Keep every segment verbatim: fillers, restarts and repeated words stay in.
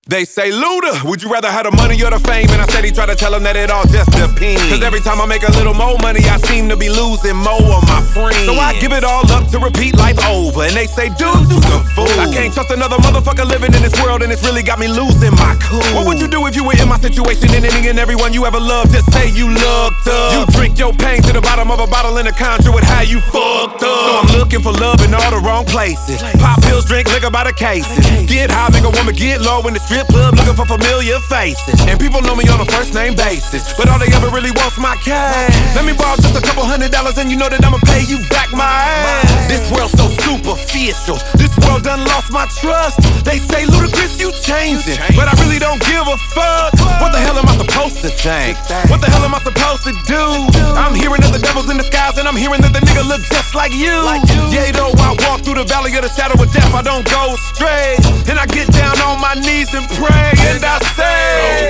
They say, Luda, would you rather have the money or the fame? And I steady try to tell them that it all just depends. Cause every time I make a little more money, I seem to be losing more of my friends. So I give it all up to repeat life over. And they say, dude, you's a fool. I can't trust another motherfucker living in this world, and it's really got me losing my cool. What would you do if you were in my situation and any and everyone you ever loved just say you looked up? You drink your pain to the bottom of a bottle in a conjure with how you fucked up. So I'm looking for love in all the wrong places. Pop pills, drink liquor by the cases. Get high, make a woman get low in the strip club looking for familiar faces. And people know me on a first name basis, but all they ever really want's my cash. Let me borrow just a couple hundred dollars and you know that I'ma pay you back my ass. This world's so superficial, this world done lost my trust. They say, Ludacris, you changing, but I really don't give a fuck. What the hell am I supposed to think? What the hell am I supposed to do? I'm hearing that the devil's in disguise, and I'm hearing that the nigga look just like you. Yeah, though I walk through the valley of the shadow of death, I don't go astray. And I get down on my knees and pray, and I say,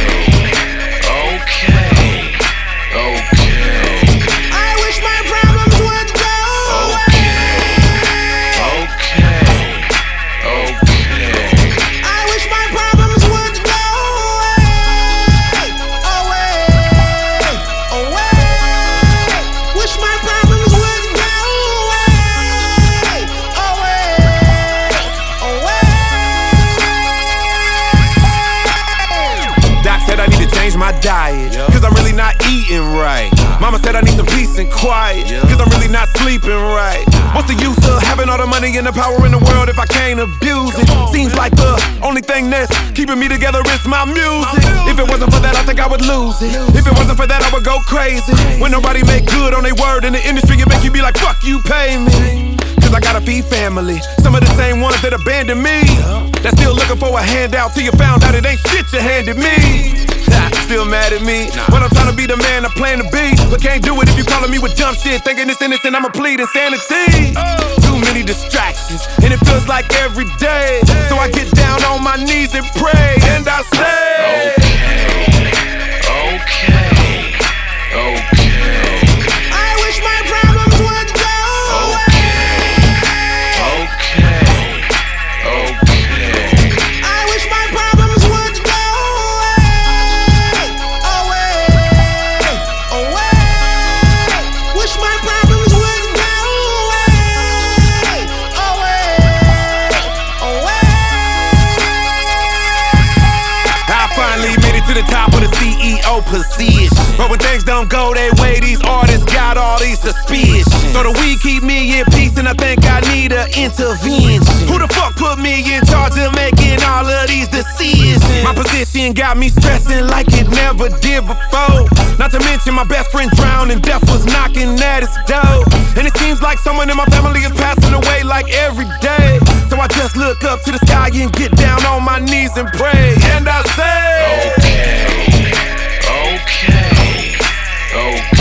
okay, okay, okay. I wish my problems would go away. Okay, okay, okay. I wish my problems would go away, away, away. Wish my problems would go away, away, away. Doc said I need to change my diet, cause I'm really not eating right. Mama said I need some peace and quiet, cause I'm really not sleeping right. What's the use of having all the money and the power in the world if I can't abuse it? Seems like the only thing that's keeping me together is my music. If it wasn't for that, I think I would lose it. If it wasn't for that, I would go crazy. When nobody make good on their word in the industry, it make you be like, fuck you, pay me. Cause I gotta feed family, some of the same ones that abandoned me. That's still looking for a handout till you found out it ain't shit you handed me. Still mad at me when I'm trying to be the man I plan to be, but can't do it if you calling me with dumb shit, thinking it's innocent, I'ma plead insanity. Too many distractions, and it feels like every day. So I get down on my knees and pray, and I say, Okay, okay, okay. I wish my problems would go away. Okay, okay. I wish my problems would go away, away, away. Wish my problems would go away, away, away. I finally made it to the top of the C E O position. But when things don't go their way, these artists got all these suspicions. So the weed keep me in peace, and I think I need an intervention. Who the fuck put me in charge of making all of these decisions? My position got me stressing like it never did before. Not to mention my best friend drowned and death was knocking at his door. And it seems like someone in my family is passing away like every day. So I just look up to the sky and get down on my knees and pray, and I say, Okay, okay, okay.